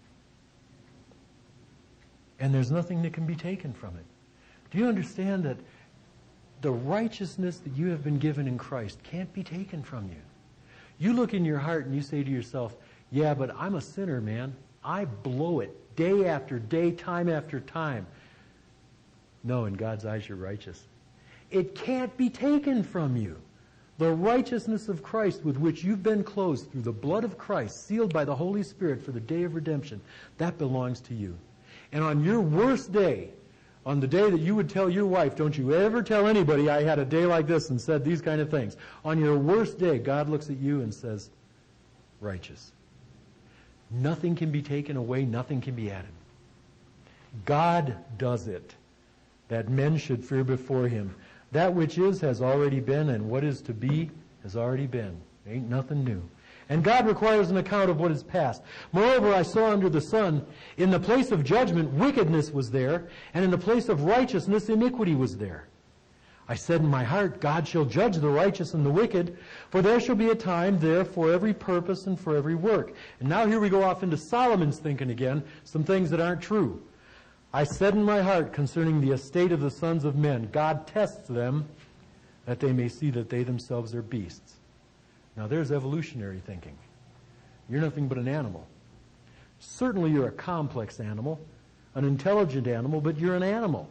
And there's nothing that can be taken from it. Do you understand that the righteousness that you have been given in Christ can't be taken from you? You look in your heart and you say to yourself, yeah, but I'm a sinner, man. I blow it day after day, time after time. No, in God's eyes, you're righteous. It can't be taken from you. The righteousness of Christ with which you've been clothed through the blood of Christ, sealed by the Holy Spirit for the day of redemption, that belongs to you. And on your worst day, on the day that you would tell your wife, don't you ever tell anybody I had a day like this and said these kind of things. On your worst day, God looks at you and says, righteous. Nothing can be taken away, nothing can be added. God does it, that men should fear before Him. That which is has already been, and what is to be has already been. Ain't nothing new. And God requires an account of what is past. Moreover, I saw under the sun, in the place of judgment, wickedness was there, and in the place of righteousness, iniquity was there. I said in my heart, God shall judge the righteous and the wicked, for there shall be a time there for every purpose and for every work. And now here we go off into Solomon's thinking again, some things that aren't true. I said in my heart concerning the estate of the sons of men, God tests them, that they may see that they themselves are beasts. Now there's evolutionary thinking. You're nothing but an animal. Certainly you're a complex animal, an intelligent animal, but you're an animal.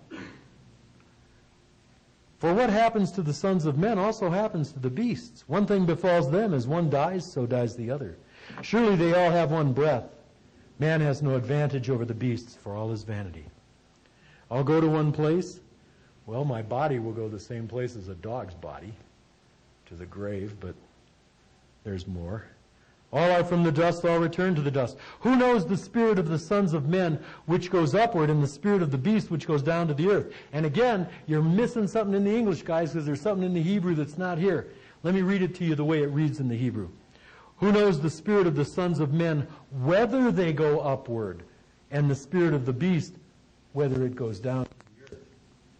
For what happens to the sons of men also happens to the beasts. One thing befalls them, as one dies, so dies the other. Surely they all have one breath. Man has no advantage over the beasts, for all is vanity. I'll go to one place. Well, my body will go the same place as a dog's body, to the grave, but there's more. All are from the dust, all return to the dust. Who knows the spirit of the sons of men which goes upward, and the spirit of the beast which goes down to the earth? And again, you're missing something in the English, guys, because there's something in the Hebrew that's not here. Let me read it to you the way it reads in the Hebrew. Who knows the spirit of the sons of men, whether they go upward, and the spirit of the beast, whether it goes down to the earth?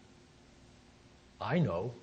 I know.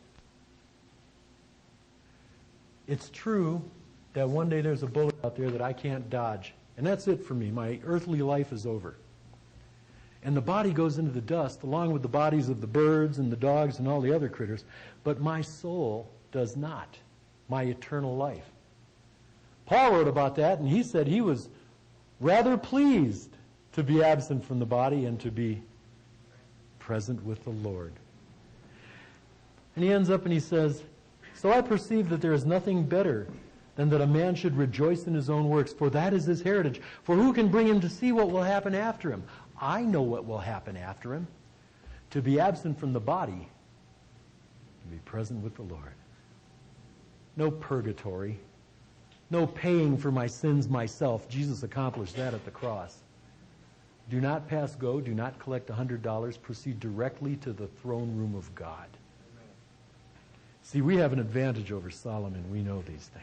It's true that one day there's a bullet out there that I can't dodge. And that's it for me. My earthly life is over. And the body goes into the dust along with the bodies of the birds and the dogs and all the other critters. But my soul does not. My eternal life. Paul wrote about that, and he said he was rather pleased to be absent from the body and to be present with the Lord. And he ends up and he says, so I perceive that there is nothing better than that a man should rejoice in his own works, for that is his heritage. For who can bring him to see what will happen after him? I know what will happen after him. To be absent from the body, to be present with the Lord. No purgatory. No paying for my sins myself. Jesus accomplished that at the cross. Do not pass go. Do not collect one hundred dollars. Proceed directly to the throne room of God. See, we have an advantage over Solomon. We know these things.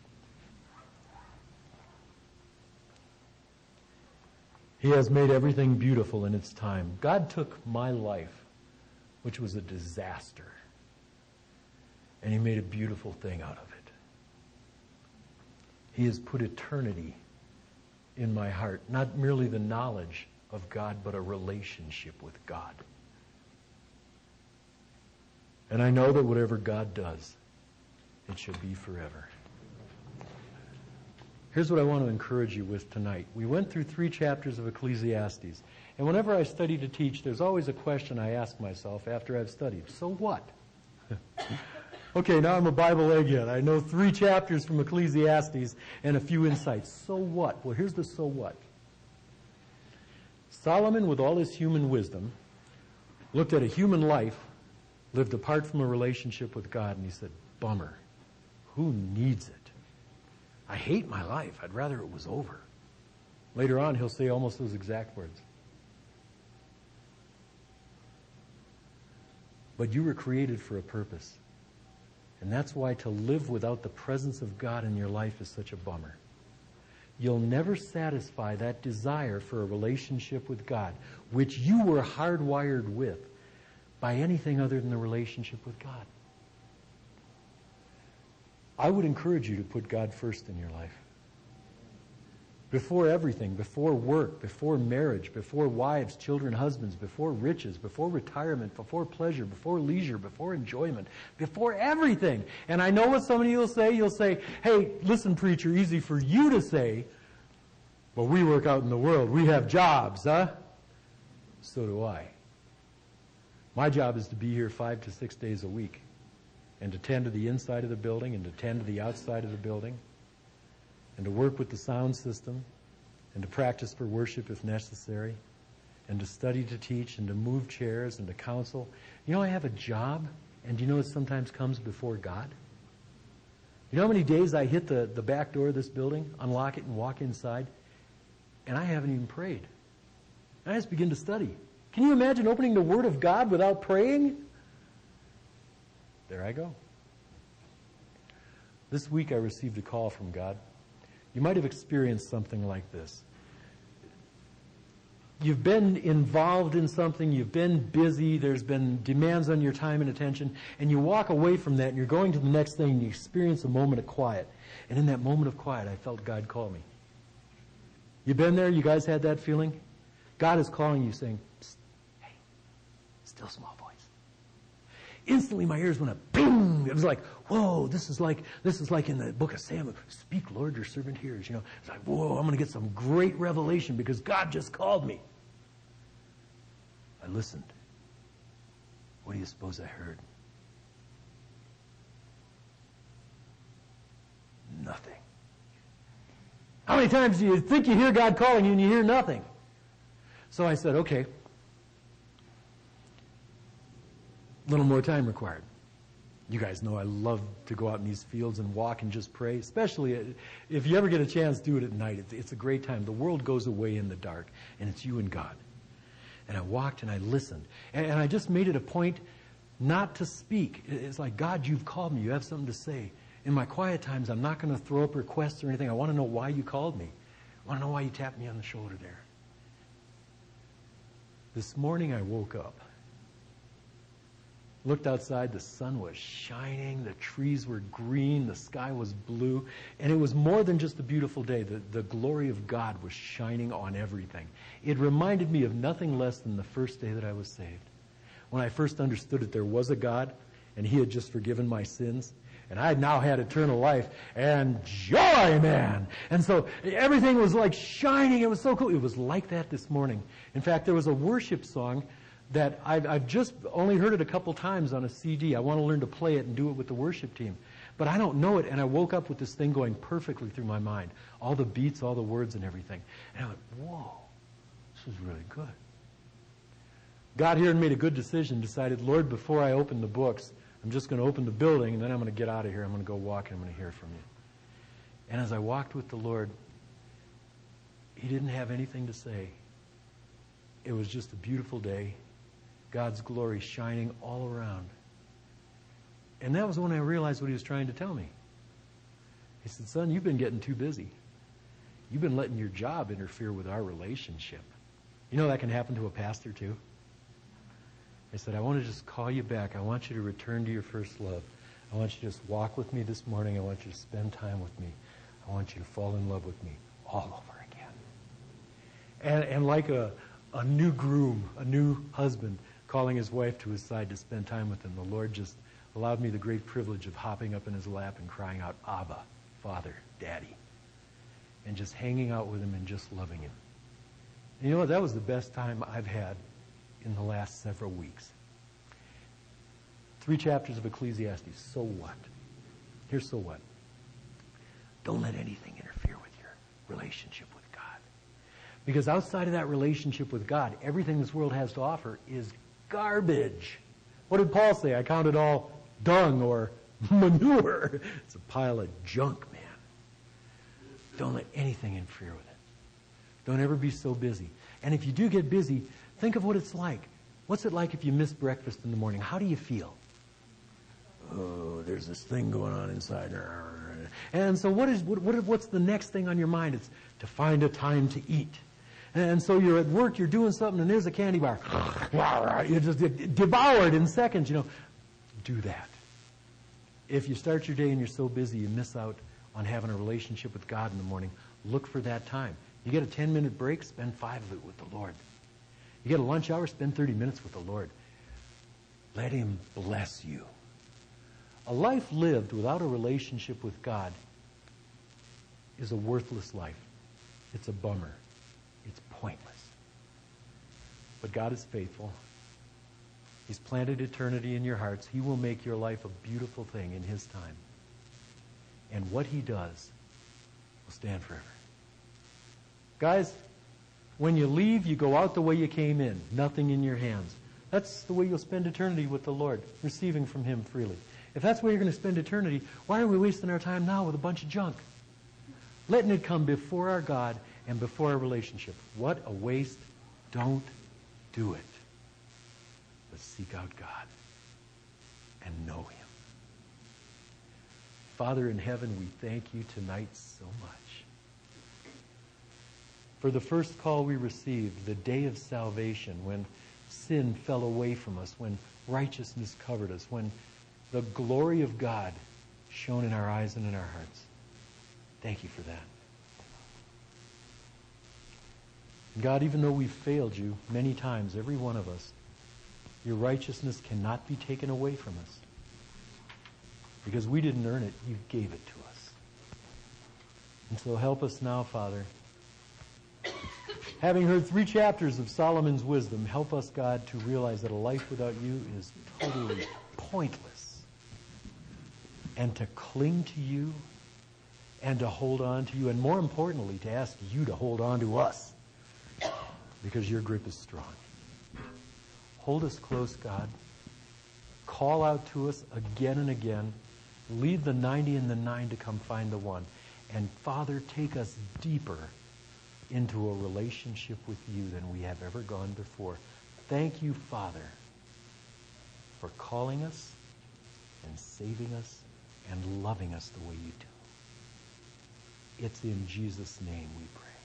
He has made everything beautiful in its time. God took my life, which was a disaster, and He made a beautiful thing out of it. He has put eternity in my heart, not merely the knowledge of God, but a relationship with God. And I know that whatever God does, it shall be forever. Here's what I want to encourage you with tonight. We went through three chapters of Ecclesiastes. And whenever I study to teach, there's always a question I ask myself after I've studied. So what? Okay, now I'm a Bible egghead. I know three chapters from Ecclesiastes and a few insights. So what? Well, here's the so what. Solomon, with all his human wisdom, looked at a human life, lived apart from a relationship with God, and he said, bummer. Who needs it? I hate my life. I'd rather it was over. Later on, he'll say almost those exact words. But you were created for a purpose. And that's why to live without the presence of God in your life is such a bummer. You'll never satisfy that desire for a relationship with God, which you were hardwired with, by anything other than a relationship with God. I would encourage you to put God first in your life. Before everything, before work, before marriage, before wives, children, husbands, before riches, before retirement, before pleasure, before leisure, before enjoyment, before everything. And I know what some of you will say. You'll say, hey, listen, preacher, easy for you to say, but we work out in the world. We have jobs, huh? So do I. My job is to be here five to six days a week and to tend to the inside of the building and to tend to the outside of the building and to work with the sound system and to practice for worship if necessary and to study to teach and to move chairs and to counsel. You know, I have a job, and do you know it sometimes comes before God? You know how many days I hit the, the back door of this building, unlock it, and walk inside, and I haven't even prayed. I just begin to study. Can you imagine opening the Word of God without praying? There I go. This week I received a call from God. You might have experienced something like this. You've been involved in something, you've been busy, there's been demands on your time and attention, and you walk away from that and you're going to the next thing and you experience a moment of quiet. And in that moment of quiet, I felt God call me. You been there? You guys had that feeling? God is calling you saying, psst, hey, still small voice. Instantly my ears went up, boom! It was like, whoa, this is like, this is like in the book of Samuel. Speak, Lord, your servant hears. You know, it's like, whoa, I'm going to get some great revelation because God just called me. I listened. What do you suppose I heard? Nothing. How many times do you think you hear God calling you and you hear nothing? So I said, okay. A little more time required. You guys know I love to go out in these fields and walk and just pray, especially if you ever get a chance, do it at night. It's, it's a great time. The world goes away in the dark, and it's you and God. And I walked and I listened. And, and I just made it a point not to speak. It's like, God, you've called me. You have something to say. In my quiet times, I'm not going to throw up requests or anything. I want to know why you called me. I want to know why you tapped me on the shoulder there. This morning I woke up. Looked outside, the sun was shining, the trees were green, the sky was blue, and it was more than just a beautiful day. The, the glory of God was shining on everything. It reminded me of nothing less than the first day that I was saved. When I first understood that there was a God, and He had just forgiven my sins, and I now had eternal life, and joy, man! And so everything was like shining. It was so cool. It was like that this morning. In fact, there was a worship song that I've, I've just only heard it a couple times on a C D. I want to learn to play it and do it with the worship team. But I don't know it, and I woke up with this thing going perfectly through my mind. All the beats, all the words and everything. And I went, whoa, this is really good. Got here and made a good decision, decided, Lord, before I open the books, I'm just going to open the building, and then I'm going to get out of here. I'm going to go walk, and I'm going to hear from you. And as I walked with the Lord, He didn't have anything to say. It was just a beautiful day. God's glory shining all around. And that was when I realized what He was trying to tell me. He said, son, you've been getting too busy. You've been letting your job interfere with our relationship. You know that can happen to a pastor too. I said, I want to just call you back. I want you to return to your first love. I want you to just walk with me this morning. I want you to spend time with me. I want you to fall in love with me all over again. And, and like a, a new groom, a new husband, calling his wife to his side to spend time with him, the Lord just allowed me the great privilege of hopping up in His lap and crying out, Abba, Father, Daddy, and just hanging out with Him and just loving Him. And you know what? That was the best time I've had in the last several weeks. Three chapters of Ecclesiastes. So what? Here's so what. Don't let anything interfere with your relationship with God. Because outside of that relationship with God, everything this world has to offer is garbage. What did Paul say? I count it all dung or manure. It's a pile of junk, man. Don't let anything interfere with it. Don't ever be so busy. And if you do get busy, think of what it's like. What's it like if you miss breakfast in the morning? How do you feel? Oh, there's this thing going on inside. And so what is what, what what's the next thing on your mind? It's to find a time to eat. And so you're at work, you're doing something, and there's a candy bar. You just devour it in seconds, you know. Do that. If you start your day and you're so busy, you miss out on having a relationship with God in the morning. Look for that time. You get a ten-minute break, spend five of it with the Lord. You get a lunch hour, spend thirty minutes with the Lord. Let Him bless you. A life lived without a relationship with God is a worthless life. It's a bummer. It's pointless. But God is faithful. He's planted eternity in your hearts. He will make your life a beautiful thing in His time. And what He does will stand forever. Guys, when you leave, you go out the way you came in, nothing in your hands. That's the way you'll spend eternity with the Lord, receiving from Him freely. If that's where you're going to spend eternity, why are we wasting our time now with a bunch of junk? Letting it come before our God and before our relationship. What a waste. Don't do it. But seek out God and know Him. Father in heaven, we thank You tonight so much for the first call we received, the day of salvation, when sin fell away from us, when righteousness covered us, when the glory of God shone in our eyes and in our hearts. Thank You for that. God, even though we've failed You many times, every one of us, Your righteousness cannot be taken away from us. Because we didn't earn it, You gave it to us. And so help us now, Father. Having heard three chapters of Solomon's wisdom, help us, God, to realize that a life without You is totally pointless. And to cling to You and to hold on to You, and more importantly, to ask You to hold on to us. Because Your grip is strong. Hold us close, God. call out to us again and again. Lead the ninety and the nine to come find the one. And Father, take us deeper into a relationship with you than we have ever gone before. Thank you, Father, for calling us and saving us and loving us the way you do. It's in Jesus' name we pray.